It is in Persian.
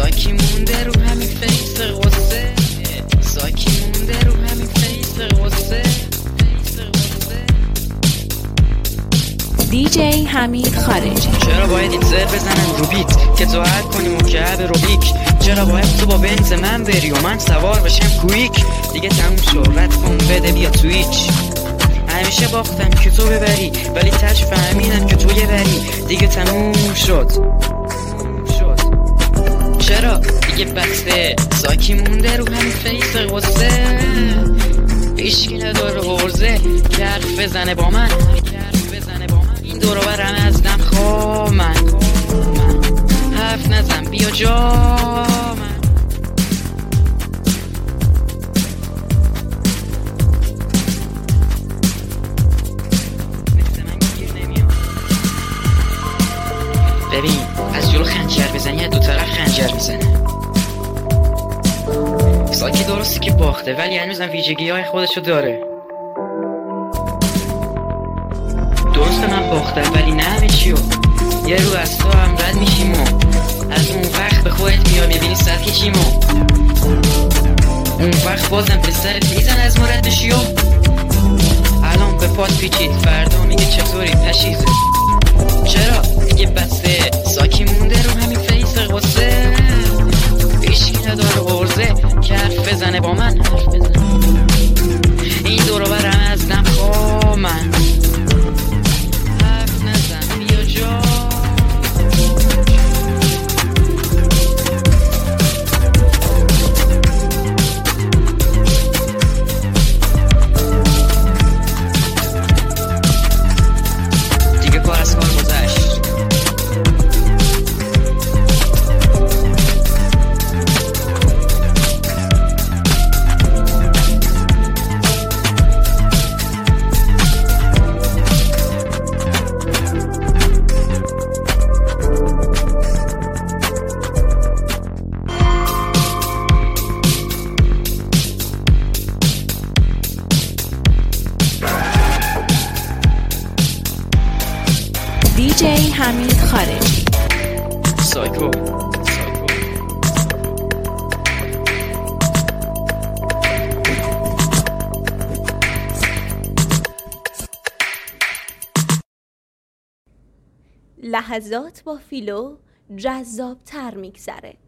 ساکی مونده رو همین فیس قصه، ساکی مونده رو همین فیس قصه. دیجی حمید خارجی. چرا باید این زر بزنم رو بیت که تو حل کنی مکعب روبیک؟ چرا باید تو با بنز من بری و من سوار بشم کویک؟ دیگه تموم شد، رد کن بده بیا تویچ. همیشه باختم که تو ببری ولی تش فهمیدم که تو یه بری. دیگه تموم شد. چرا دیگه بسته، ساکی مونده رو همین فیس قصه. هیچکی نداره غرزه که حرف بزنه با من. این دورو برم از دم من حرف نزن بیا جا من. ببین از جلو خنجر بزنی از دو طرف خنجر میزنه. ساکی درسته که باخته ولی هنوزم ویژگی های خودشو داره. درسته من باختم ولی نه همه چیو. یه رو از تو هم رد میشیم و از اون وقت به خودت میام میبینی سر کشیمو. اون وقت بازم پسرت میزن از ما رد بشی و الان به پات پیچید فردا میگه چطوری پشیزه. چرا دیگه بسته، ساکی مونده رو همین فیس قصه. هیچکی نداره غرزه که حرف بزنه با من. این دورو برم از دم من حرف نزن بیا جا. دیگه کار از کار گذشت. دیجی حمید خارجی. سایکو لحظات با فیلو جذاب تر میگذره.